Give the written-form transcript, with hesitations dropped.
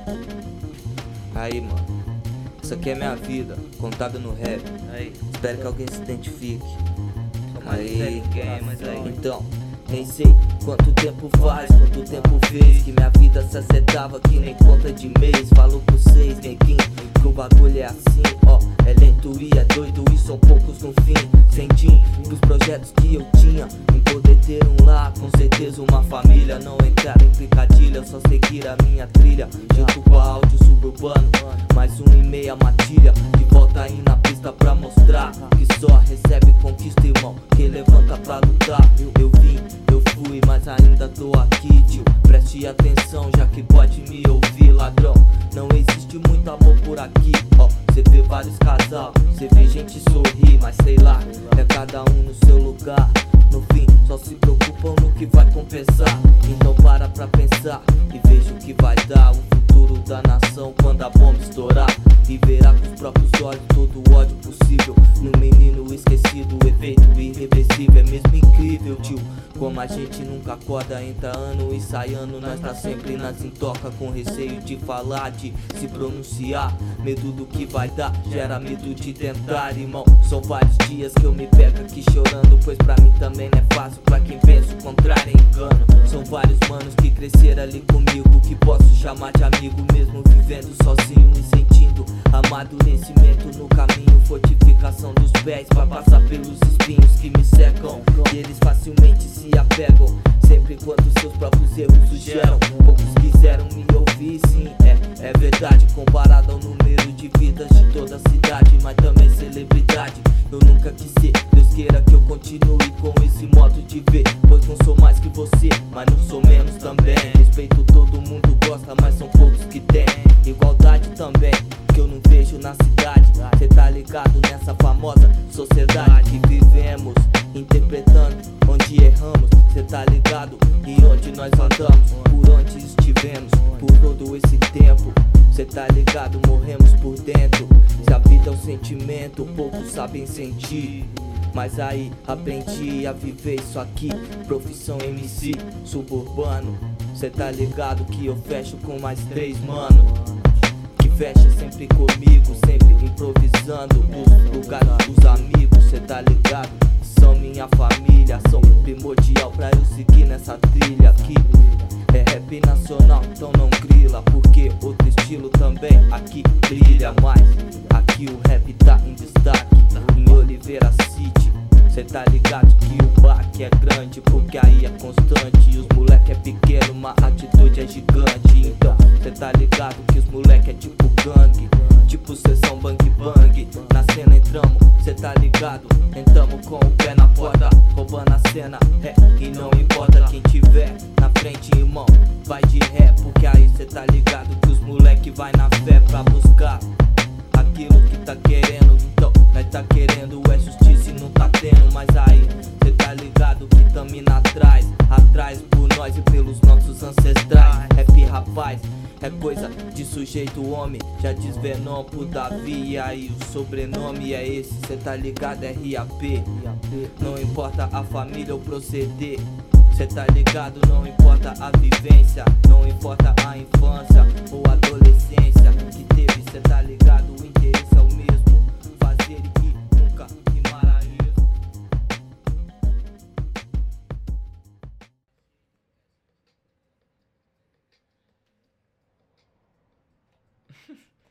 Aí, mano, isso aqui é minha vida, contada no rap. Aí, Espero que alguém se identifique. tomara que seja ninguém, mas aí. Então, nem sei quanto tempo faz, quanto tempo fez que minha vida se acertava que nem conta de mês. Falo pra vocês, neguinho, que o bagulho é assim, ó. É lento e é doido e são poucos no fim. Senti que os projetos que eu tinha em poder ter um lar, com certeza uma família. Não entrar em picadilha, só seguir a minha trilha. Junto com a áudio suburbano, mais 1,5 matilha. De volta aí na pista pra mostrar que só recebe conquista, irmão, quem levanta pra lutar. Eu vim, eu fui, mas ainda tô aqui, tio. Preste atenção, já que pode me ouvir, ladrão. Não existe muito amor por aqui, ó. Cê vê vários casal, cê vê gente sorrir, mas sei lá, é cada um no seu lugar. No fim, só se preocupam no que vai compensar. Então para pra pensar e veja o que vai dar. O futuro da nação quando a bomba estourar. E verá com os próprios olhos todo o ódio possível no menino esquecido, o efeito irreversível. É mesmo incrível, tio, como a gente nunca acorda. Entra ano e sai ano, nós tá sempre nas intoca, com receio de falar, de se pronunciar. Medo do que vai dar, gera medo de tentar, irmão. São vários dias que eu me pego aqui chorando, pois pra mim também não é fácil, pra quem pensa o contrário é engano. São vários manos que cresceram ali comigo, que posso chamar de amigo, mesmo vivendo sozinho e sentindo amadurecimento no caminho. Fortificação dos pés pra passar pelos espinhos que me secam, e eles facilmente se apegam, sempre quando seus próprios erros o geram. Poucos quiseram me ouvir, sim, é verdade, comparado ao número de vidas de toda a cidade, mas também celebridade. Eu nunca quis ser, Deus queira que eu continue com esse modo de ver, pois não sou mais que você, mas não sou menos também. Respeito todo mundo gosta, mas são poucos que tem. Igualdade também, que eu não vejo na cidade. Cê tá ligado nessa famosa sociedade que vivemos, interpretando onde erramos. Cê tá ligado e onde nós andamos, por onde estivemos por todo esse tempo. Cê tá ligado, morremos por dentro. Se a vida é um sentimento, poucos sabem sentir. Mas aí aprendi a viver isso aqui. Profissão MC, suburbano. Cê tá ligado que eu fecho com mais 3, mano, que fecha sempre comigo, sempre improvisando os lugares dos amigos. Cê tá ligado, são minha família, são primordial pra eu seguir nessa trilha aqui. É rap nacional, então não grila, porque outro estilo também aqui brilha. Mas aqui o rap tá em destaque, em Oliveira City. Cê tá ligado que o baque é grande, porque aí é constante. E os moleque é pequeno, mas a atitude é gigante. Então cê tá ligado que os moleque é tipo gangue, tipo sessão bang bang. Na cena entramos, cê tá ligado, entramos com o pé na porta, roubando a cena, e não importa quem tiver na frente, irmão, vai de ré, porque aí cê tá ligado que os moleque vai na fé pra buscar aquilo que tá querendo. Então nós tá querendo é justiça e não tá tendo. Mas aí cê tá ligado que tamo indo atrás, atrás por nós e pelos nossos ancestrais. Rap, rapaz, é coisa de sujeito homem, já diz Venom pro Davi. E aí o sobrenome é esse, cê tá ligado, é RAP. Não importa a família ou proceder, cê tá ligado, não importa a vivência, não importa a infância ou adolescência que teve. Cê tá ligado, o interesse é o mesmo, fazer e nunca rimar a isso.